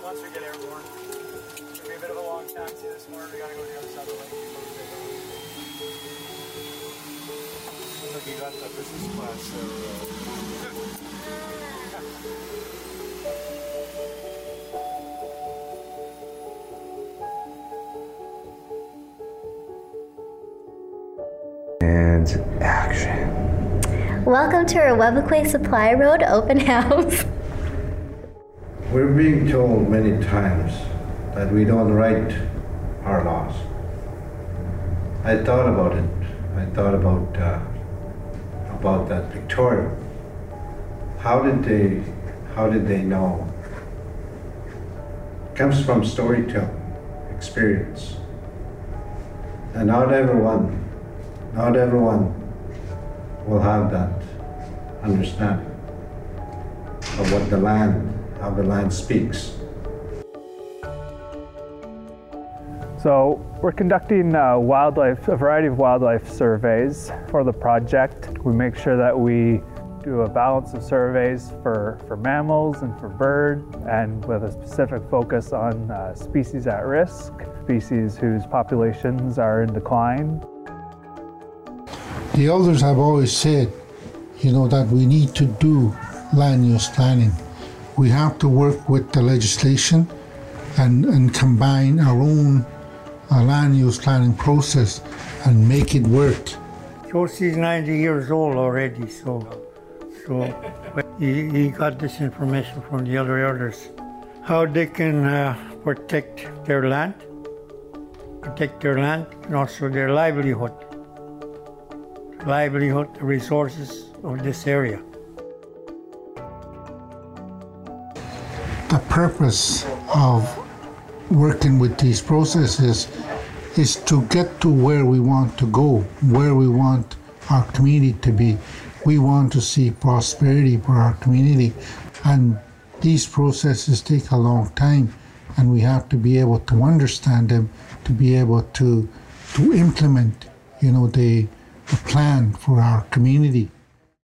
once we get airborne. It'll be a bit of a long time to this morning. We gotta go to the other side of the lake. Looks like you got the business class And action. Welcome to our Webequie Supply Road open house. We're being told many times that we don't write our laws. I thought about it. I thought about that Victoria. How did they know? It comes from storytelling, experience, and not everyone will have that understanding of what how the land speaks. So we're conducting a variety of wildlife surveys for the project. We make sure that we do a balance of surveys for mammals and for birds, and with a specific focus on species at risk, species whose populations are in decline. The elders have always said, that we need to do land use planning. We have to work with the legislation and combine our own land use planning process and make it work. Josie's 90 years old already, so he got this information from the other elders. How they can protect their land, and also their livelihood, the resources of this area. The purpose of working with these processes is to get to where we want to go, where we want our community to be. We want to see prosperity for our community, and these processes take a long time, and we have to be able to understand them, to be able to implement, the plan for our community.